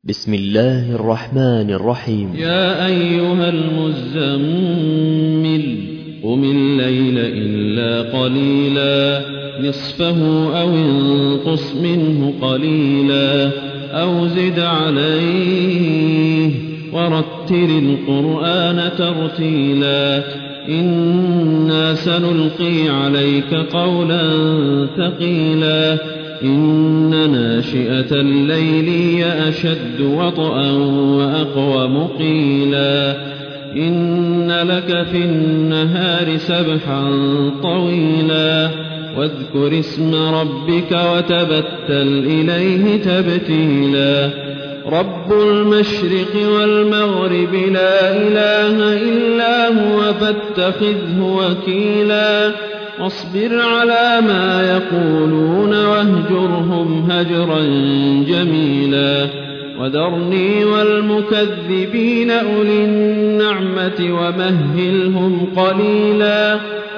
بسم الله الرحمن الرحيم. يا أيها المزمل قم الليل إلا قليلا نصفه أو انقص منه قليلا أو زد عليه ورتل القرآن ترتيلا إنا سنلقي عليك قولا ثقيلا إن ناشئة الليل هي أشد وطئا وأقوم قيلا إن لك في النهار سبحا طويلا واذكر اسم ربك وتبتل إليه تبتيلا رب المشرق والمغرب لا إله إلا هو فاتخذه وكيلا واصبر على ما يقولون واهجرهم هجرا جميلا وذرني والمكذبين أولي النعمة ومهلهم قليلا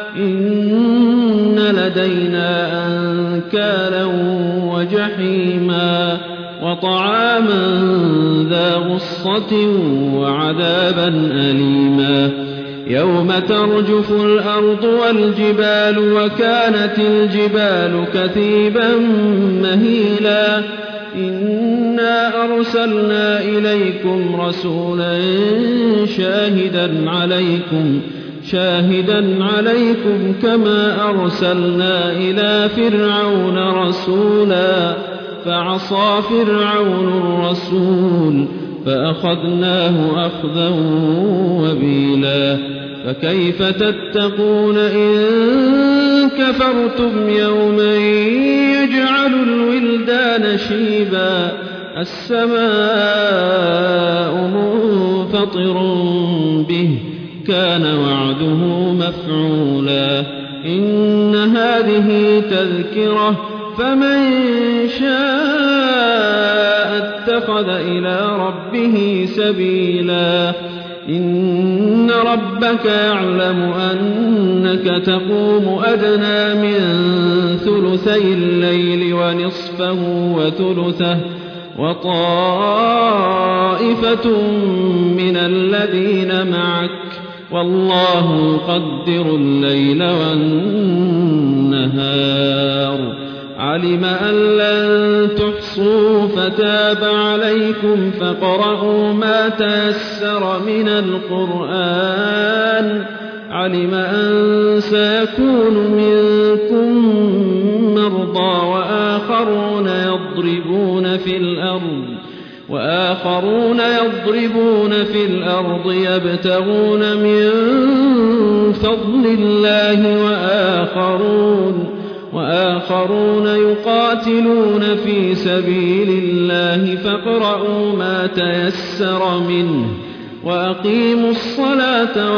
إن لدينا أنكالا وجحيما وطعاما ذا غصة وعذابا أليما يوم ترجف الأرض والجبال وكانت الجبال كثيبا مهيلا إنا أرسلنا إليكم رسولا شاهدا عليكم كما أرسلنا إلى فرعون رسولا فعصى فرعون الرسول فأخذناه أخذا وبيلا فكيف تتقون إن كفرتم يوما يجعل الولدان شيبا السماء منفطر به كان وعده مفعولا إن هذه تذكرة فمن شاء اتخذ إلى ربه سبيلا إن ربك يعلم أنك تقوم أدنى من ثلثي الليل ونصفه وثلثه وطائفة من الذين معك والله يقدر الليل والنهار علم أن لن تحصوا فتاب عليكم فاقرؤوا ما تيسر من القرآن علم أن سيكون منكم مرضى وآخرون يضربون في الأرض يبتغون من فضل الله وآخرون يقاتلون في سبيل الله فاقرؤوا ما تيسر منه وأقيموا الصلاة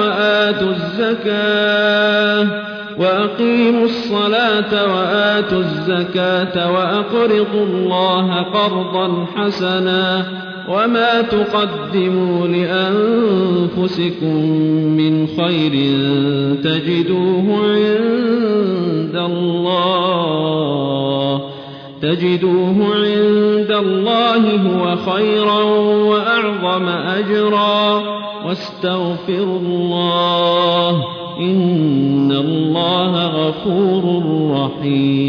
وآتوا الزكاة وأقرضوا الله قرضا حسنا وما تقدموا لأنفسكم من خير تجدوه عند الله هو خيرا وأعظم أجرا واستغفروا الله إن الله غفور رحيم.